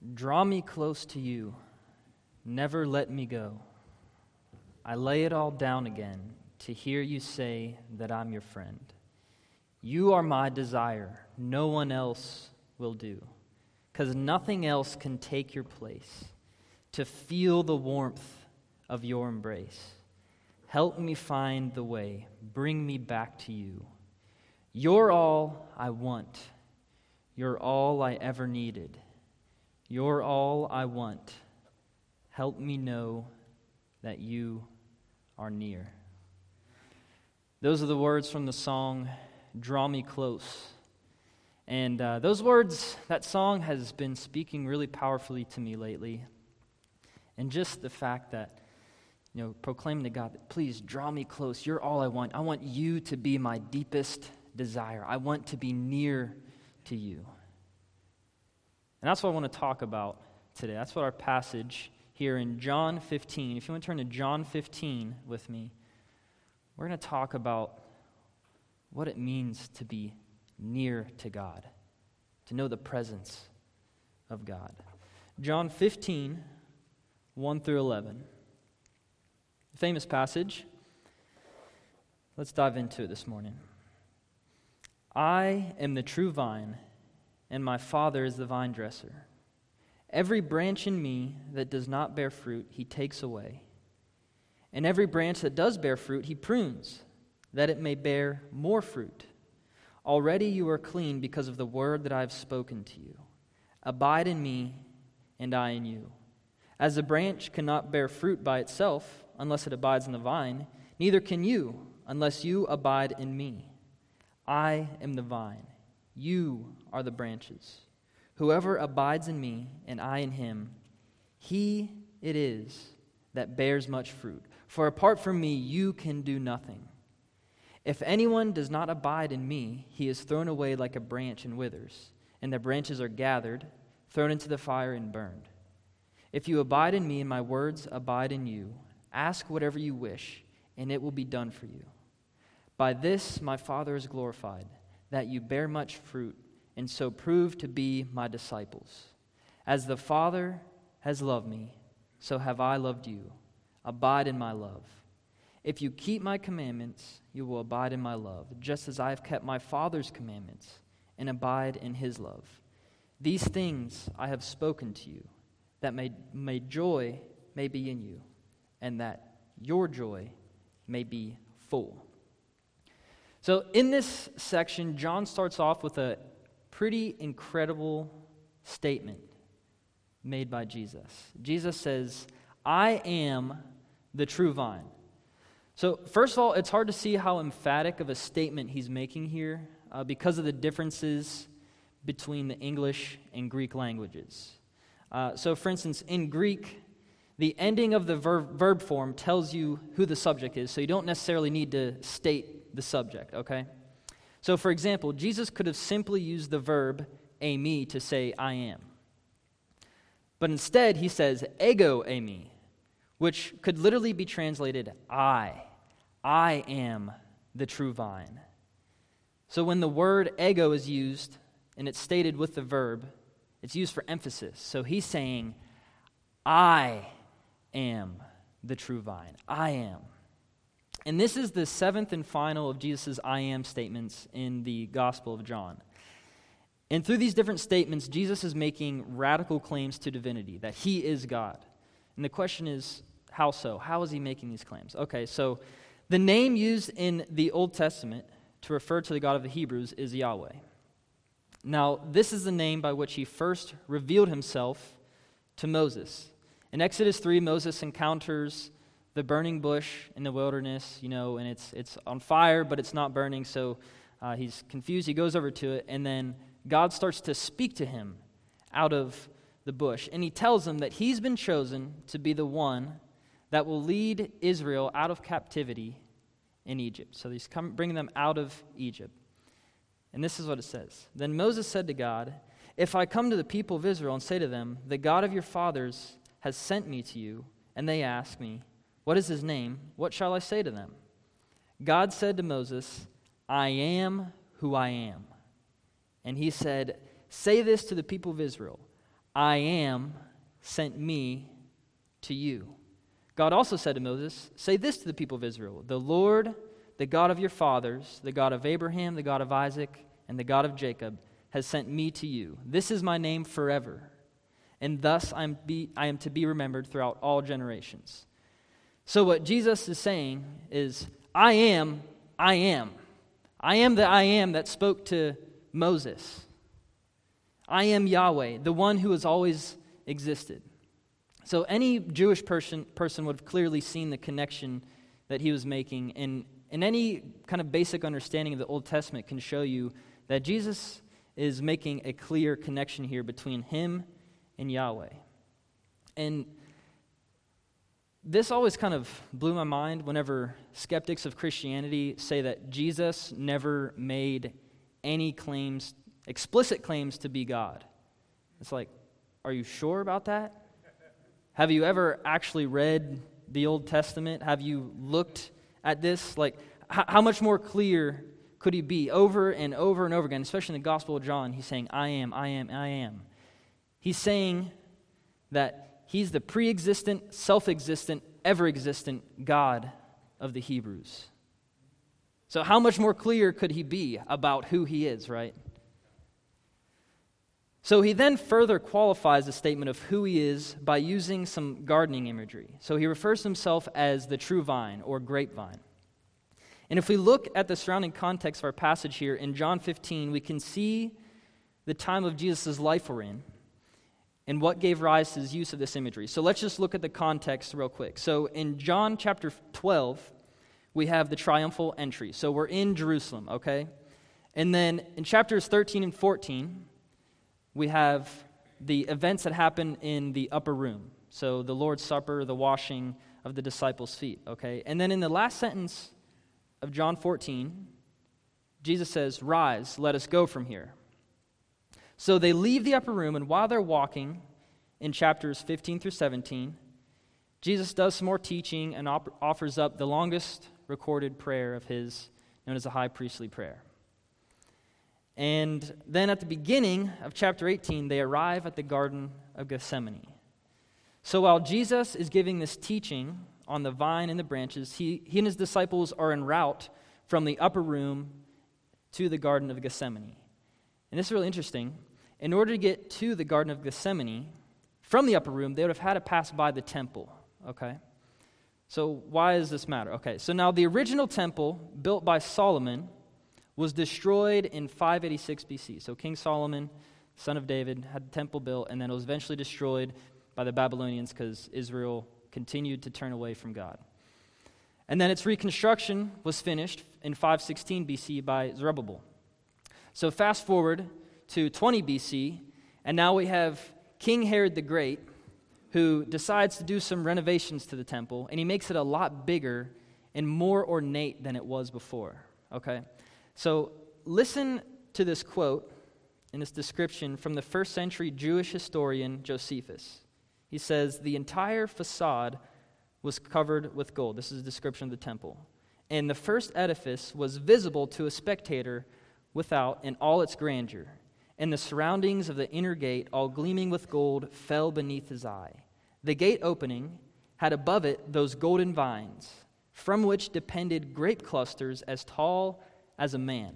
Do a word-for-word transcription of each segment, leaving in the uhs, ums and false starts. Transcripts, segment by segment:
Draw me close to you, never let me go. I lay it all down again to hear you say that I'm your friend. You are my desire, no one else will do, because nothing else can take your place. To feel the warmth of your embrace. Help me find the way, bring me back to you. You're all I want, you're all I ever needed. You're all I want. Help me know that you are near. Those are the words from the song, Draw Me Close. And uh, those words, that song has been speaking really powerfully to me lately. And just the fact that, you know, proclaiming to God, please draw me close. You're all I want. I want you to be my deepest desire. I want to be near to you. And that's what I want to talk about today. That's what our passage here in John fifteen, if you want to turn to John fifteen with me, we're going to talk about what it means to be near to God, to know the presence of God. John fifteen, one through eleven. Famous passage. Let's dive into it this morning. I am the true vine, and my Father is the vine dresser. Every branch in me that does not bear fruit, he takes away. And every branch that does bear fruit, he prunes, that it may bear more fruit. Already you are clean because of the word that I have spoken to you. Abide in me, and I in you. As a branch cannot bear fruit by itself unless it abides in the vine, neither can you unless you abide in me. I am the vine. You are the branches. Whoever abides in me and I in him, he it is that bears much fruit. For apart from me, you can do nothing. If anyone does not abide in me, he is thrown away like a branch and withers, and the branches are gathered, thrown into the fire and burned. If you abide in me and my words abide in you, ask whatever you wish, and it will be done for you. By this my Father is glorified, that you bear much fruit, and so prove to be my disciples. As the Father has loved me, so have I loved you. Abide in my love. If you keep my commandments, you will abide in my love, just as I have kept my Father's commandments and abide in his love. These things I have spoken to you, that may, may joy may be in you, and that your joy may be full. So in this section, John starts off with a pretty incredible statement made by Jesus. Jesus says, I am the true vine. So first of all, it's hard to see how emphatic of a statement he's making here uh, because of the differences between the English and Greek languages. Uh, so for instance, in Greek, the ending of the verb, verb form tells you who the subject is, so you don't necessarily need to state the subject, okay? So for example, Jesus could have simply used the verb eimi to say I am. But instead, he says ego eimi, which could literally be translated I. I am the true vine. So when the word ego is used and it's stated with the verb, it's used for emphasis. So he's saying, I am the true vine. I am. And this is the seventh and final of Jesus' I am statements in the Gospel of John. And through these different statements, Jesus is making radical claims to divinity, that he is God. And the question is, how so? How is he making these claims? Okay, so the name used in the Old Testament to refer to the God of the Hebrews is Yahweh. Now, this is the name by which he first revealed himself to Moses. In Exodus three, Moses encounters the burning bush in the wilderness, you know, and it's it's on fire, but it's not burning, so uh, he's confused. He goes over to it, and then God starts to speak to him out of the bush, and he tells him that he's been chosen to be the one that will lead Israel out of captivity in Egypt. So he's come, bringing them out of Egypt. And this is what it says. Then Moses said to God, if I come to the people of Israel and say to them, the God of your fathers has sent me to you, and they ask me, what is his name? What shall I say to them? God said to Moses, I am who I am. And he said, say this to the people of Israel, I am sent me to you. God also said to Moses, say this to the people of Israel, the Lord, the God of your fathers, the God of Abraham, the God of Isaac, and the God of Jacob, has sent me to you. This is my name forever, and thus I am, be, I am to be remembered throughout all generations. So what Jesus is saying is, I am, I am. I am the I am that spoke to Moses. I am Yahweh, the one who has always existed. So any Jewish person person would have clearly seen the connection that he was making, and, and any kind of basic understanding of the Old Testament can show you that Jesus is making a clear connection here between him and Yahweh. And this always kind of blew my mind whenever skeptics of Christianity say that Jesus never made any claims, explicit claims to be God. It's like, are you sure about that? Have you ever actually read the Old Testament? Have you looked at this? Like, h- how much more clear could he be over and over and over again, especially in the Gospel of John? He's saying, I am, I am, I am. He's saying that he's the pre-existent, self-existent, ever-existent God of the Hebrews. So how much more clear could he be about who he is, right? So he then further qualifies the statement of who he is by using some gardening imagery. So he refers to himself as the true vine or grapevine. And if we look at the surrounding context of our passage here in John fifteen, we can see the time of Jesus' life we're in and what gave rise to his use of this imagery. So let's just look at the context real quick. So in John chapter twelve, we have the triumphal entry. So we're in Jerusalem, okay? And then in chapters thirteen and fourteen, we have the events that happen in the upper room. So the Lord's Supper, the washing of the disciples' feet, okay? And then in the last sentence of John fourteen, Jesus says, rise, let us go from here. So they leave the upper room, and while they're walking in chapters fifteen through seventeen, Jesus does some more teaching and op- offers up the longest recorded prayer of his, known as the high priestly prayer. And then at the beginning of chapter eighteen, they arrive at the Garden of Gethsemane. So while Jesus is giving this teaching on the vine and the branches, he, he and his disciples are en route from the upper room to the Garden of Gethsemane. And this is really interesting. In order to get to the Garden of Gethsemane, from the upper room, they would have had to pass by the temple, okay? So why does this matter? Okay, so now the original temple built by Solomon was destroyed in five eighty-six B C. So King Solomon, son of David, had the temple built, and then it was eventually destroyed by the Babylonians because Israel continued to turn away from God. And then its reconstruction was finished in five sixteen B C by Zerubbabel. So fast forward to twenty B C, and now we have King Herod the Great, who decides to do some renovations to the temple, and he makes it a lot bigger and more ornate than it was before, okay? So listen to this quote in this description from the first century Jewish historian Josephus. He says, the entire facade was covered with gold. This is a description of the temple. And the first edifice was visible to a spectator without in all its grandeur. And the surroundings of the inner gate, all gleaming with gold, fell beneath his eye. The gate opening had above it those golden vines, from which depended grape clusters as tall as a man.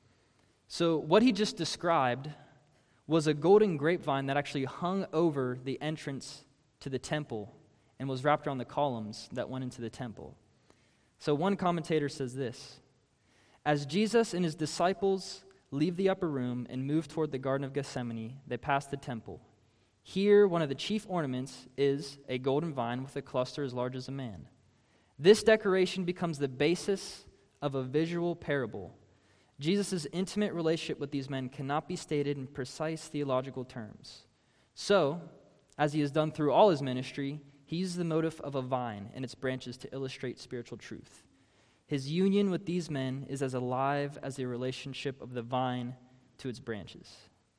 So what he just described was a golden grapevine that actually hung over the entrance to the temple and was wrapped around the columns that went into the temple. So one commentator says this: as Jesus and his disciples leave the upper room and move toward the Garden of Gethsemane, they pass the temple. Here, one of the chief ornaments is a golden vine with a cluster as large as a man. This decoration becomes the basis of a visual parable. Jesus' intimate relationship with these men cannot be stated in precise theological terms. So, as he has done through all his ministry, he uses the motif of a vine and its branches to illustrate spiritual truth. His union with these men is as alive as the relationship of the vine to its branches.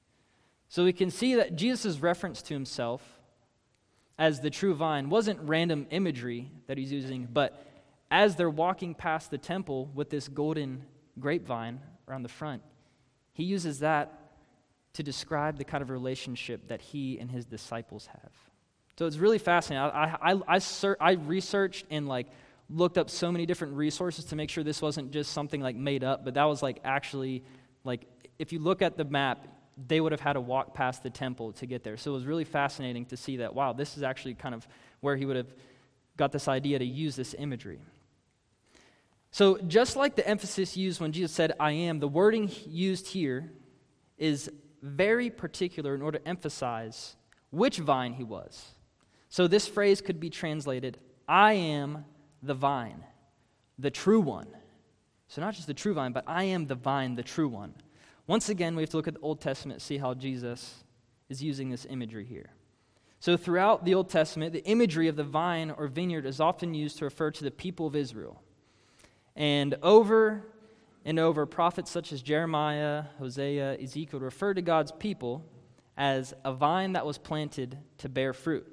So we can see that Jesus' reference to himself as the true vine wasn't random imagery that he's using, but as they're walking past the temple with this golden grapevine around the front, he uses that to describe the kind of relationship that he and his disciples have. So it's really fascinating. I I I, I, ser- I researched and like looked up so many different resources to make sure this wasn't just something like made up, but that was like actually, like if you look at the map, they would have had to walk past the temple to get there. So it was really fascinating to see that, wow, this is actually kind of where he would have got this idea to use this imagery. So just like the emphasis used when Jesus said, I am, the wording used here is very particular in order to emphasize which vine he was. So this phrase could be translated, I am the vine, the true one. So not just the true vine, but I am the vine, the true one. Once again, we have to look at the Old Testament to see how Jesus is using this imagery here. So throughout the Old Testament, the imagery of the vine or vineyard is often used to refer to the people of Israel. And over and over, prophets such as Jeremiah, Hosea, Ezekiel refer to God's people as a vine that was planted to bear fruit.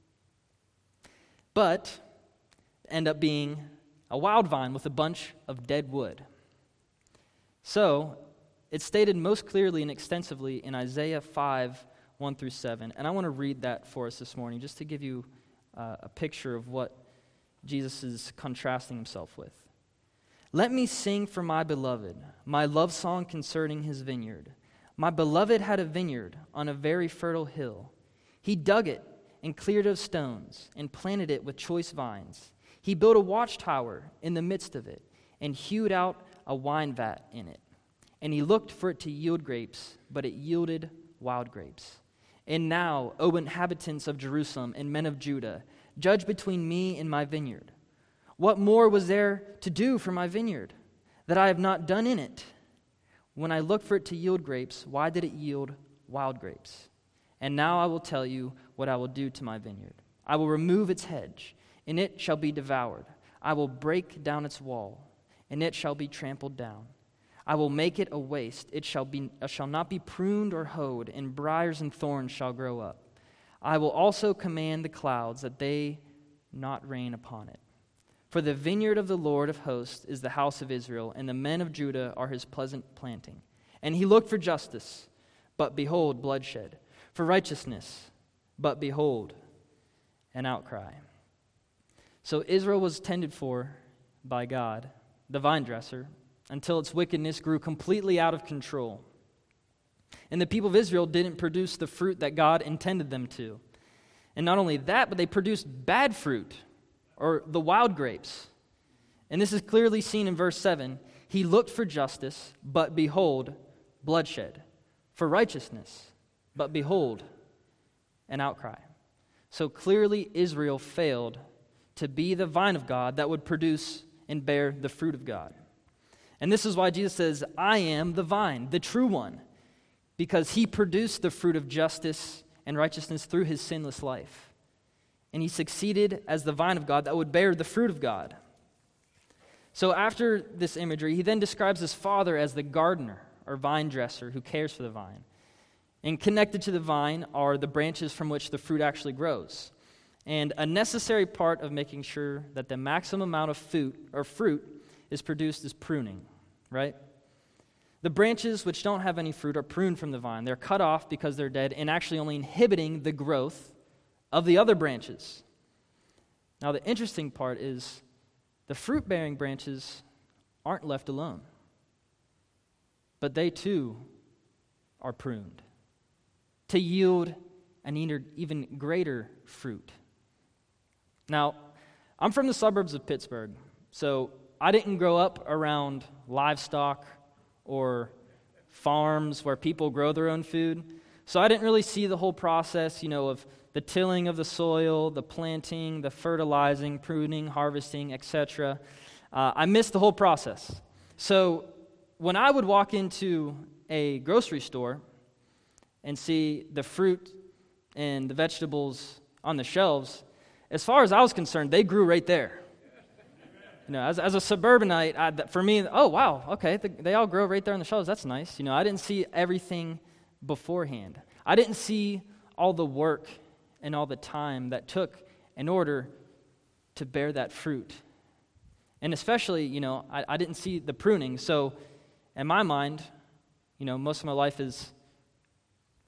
But end up being a wild vine with a bunch of dead wood. So, it's stated most clearly and extensively in Isaiah five, one through seven. And I want to read that for us this morning just to give you uh, a picture of what Jesus is contrasting himself with. Let me sing for my beloved, my love song concerning his vineyard. My beloved had a vineyard on a very fertile hill. He dug it and cleared it of stones and planted it with choice vines. He built a watchtower in the midst of it and hewed out a wine vat in it. And he looked for it to yield grapes, but it yielded wild grapes. And now, O inhabitants of Jerusalem and men of Judah, judge between me and my vineyard. What more was there to do for my vineyard that I have not done in it? When I looked for it to yield grapes, why did it yield wild grapes? And now I will tell you what I will do to my vineyard. I will remove its hedge, and it shall be devoured. I will break down its wall, and it shall be trampled down. I will make it a waste. It shall be uh, shall not be pruned or hoed, and briars and thorns shall grow up. I will also command the clouds that they not rain upon it. For the vineyard of the Lord of hosts is the house of Israel, and the men of Judah are his pleasant planting. And he looked for justice, but behold, bloodshed. For righteousness, but behold, an outcry. So Israel was tended for by God, the vine dresser, until its wickedness grew completely out of control. And the people of Israel didn't produce the fruit that God intended them to. And not only that, but they produced bad fruit, or the wild grapes. And this is clearly seen in verse seven. He looked for justice, but behold, bloodshed. For righteousness, but behold, an outcry. So clearly Israel failed to be the vine of God that would produce and bear the fruit of God. And this is why Jesus says, I am the vine, the true one, because he produced the fruit of justice and righteousness through his sinless life. And he succeeded as the vine of God that would bear the fruit of God. So after this imagery, he then describes his Father as the gardener or vine dresser who cares for the vine. And connected to the vine are the branches from which the fruit actually grows. And a necessary part of making sure that the maximum amount of fruit or fruit is produced is pruning, right? The branches which don't have any fruit are pruned from the vine. They're cut off because they're dead and actually only inhibiting the growth of the other branches. Now, the interesting part is the fruit-bearing branches aren't left alone, but they too are pruned to yield an even greater fruit. Now, I'm from the suburbs of Pittsburgh, so I didn't grow up around livestock or farms where people grow their own food, so I didn't really see the whole process, you know, of the tilling of the soil, the planting, the fertilizing, pruning, harvesting, et cetera. Uh, I missed the whole process. So when I would walk into a grocery store and see the fruit and the vegetables on the shelves, as far as I was concerned, they grew right there. You know, as, as a suburbanite, I, for me, oh, wow, okay, the, they all grow right there on the shelves. That's nice. You know, I didn't see everything beforehand. I didn't see all the work and all the time that took in order to bear that fruit. And especially, you know, I, I didn't see the pruning. So in my mind, you know, most of my life is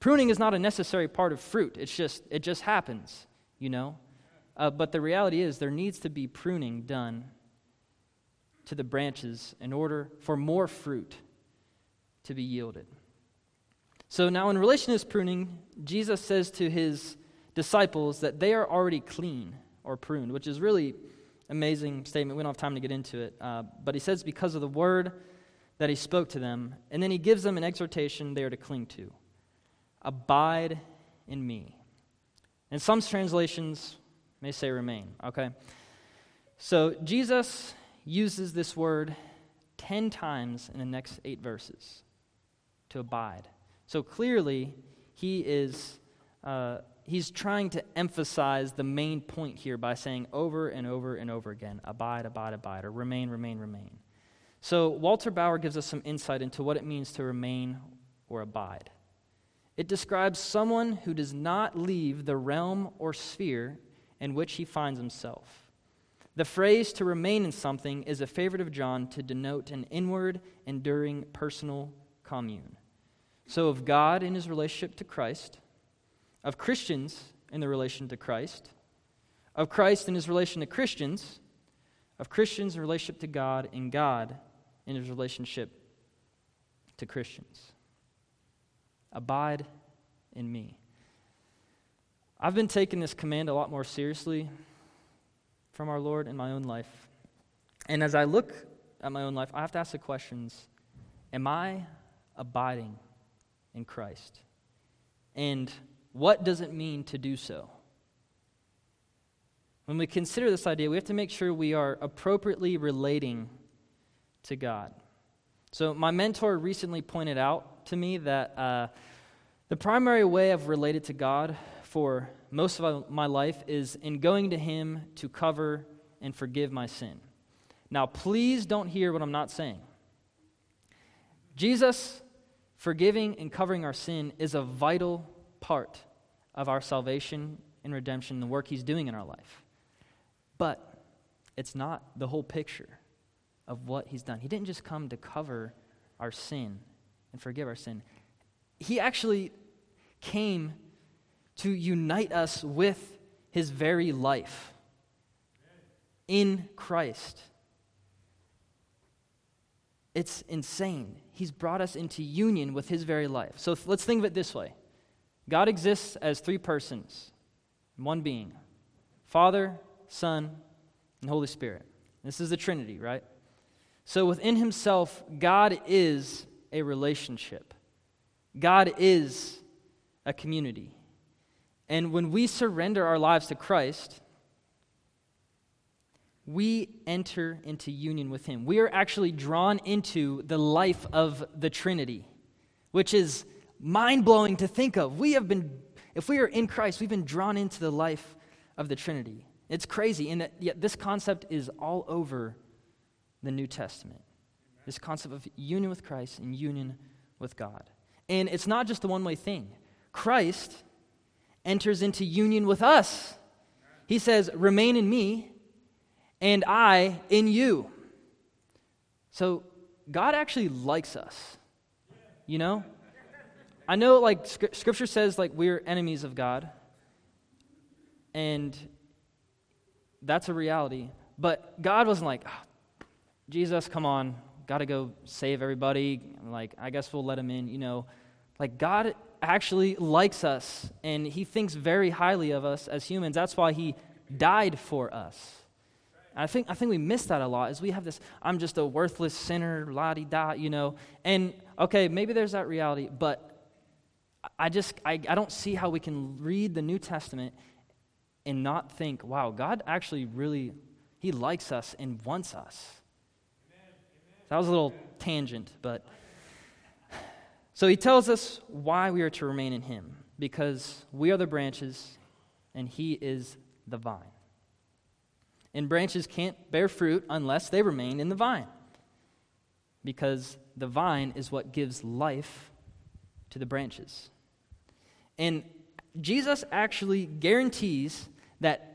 Pruning is not a necessary part of fruit. It's just, it just happens, you know. Uh, but the reality is there needs to be pruning done to the branches in order for more fruit to be yielded. So now in relation to this pruning, Jesus says to his disciples that they are already clean or pruned, which is really amazing statement. We don't have time to get into it. Uh, but he says because of the word that he spoke to them, and then he gives them an exhortation they are to cling to. Abide in me. And some translations may say remain, okay? So Jesus uses this word ten times in the next eight verses, to abide. So clearly, he is uh, he's trying to emphasize the main point here by saying over and over and over again, abide, abide, abide, or remain, remain, remain. So Walter Bauer gives us some insight into what it means to remain or abide. It describes someone who does not leave the realm or sphere in which he finds himself. The phrase to remain in something is a favorite of John to denote an inward, enduring, personal commune. So of God in his relationship to Christ, of Christians in their relation to Christ, of Christ in his relation to Christians, of Christians in relationship to God, and God in his relationship to Christians. Abide in me. I've been taking this command a lot more seriously from our Lord in my own life. And as I look at my own life, I have to ask the questions, am I abiding in Christ? And what does it mean to do so? When we consider this idea, we have to make sure we are appropriately relating to God. So my mentor recently pointed out to me that uh, the primary way I've related to God for most of my life is in going to him to cover and forgive my sin. Now, please don't hear what I'm not saying. Jesus forgiving and covering our sin is a vital part of our salvation and redemption, the work he's doing in our life. But it's not the whole picture of what he's done. He didn't just come to cover our sin and forgive our sin. He actually came to unite us with his very life in Christ. It's insane. He's brought us into union with his very life. So let's think of it this way. God exists as three persons, one being, Father, Son, and Holy Spirit. This is the Trinity, right? So within himself, God is a relationship. God is a community. And when we surrender our lives to Christ, we enter into union with him. We are actually drawn into the life of the Trinity, which is mind-blowing to think of. We have been, if we are in Christ, we've been drawn into the life of the Trinity. It's crazy, and yet this concept is all over the New Testament. This concept of union with Christ and union with God. And it's not just a one-way thing. Christ enters into union with us. He says, remain in me, and I in you. So God actually likes us, you know? I know, like, Scripture says, like, we're enemies of God, and that's a reality. But God wasn't like, oh, Jesus, come on, got to go save everybody. Like, I guess we'll let him in, you know. Like, God actually likes us, and he thinks very highly of us as humans. That's why he died for us. I think I think we miss that a lot, is we have this, I'm just a worthless sinner, la-di-da, you know. And, okay, maybe there's that reality, but I just, I, I don't see how we can read the New Testament and not think, wow, God actually really, he likes us and wants us. Amen. That was a little tangent, but... So he tells us why we are to remain in him, because we are the branches and he is the vine. And branches can't bear fruit unless they remain in the vine, because the vine is what gives life to the branches. And Jesus actually guarantees that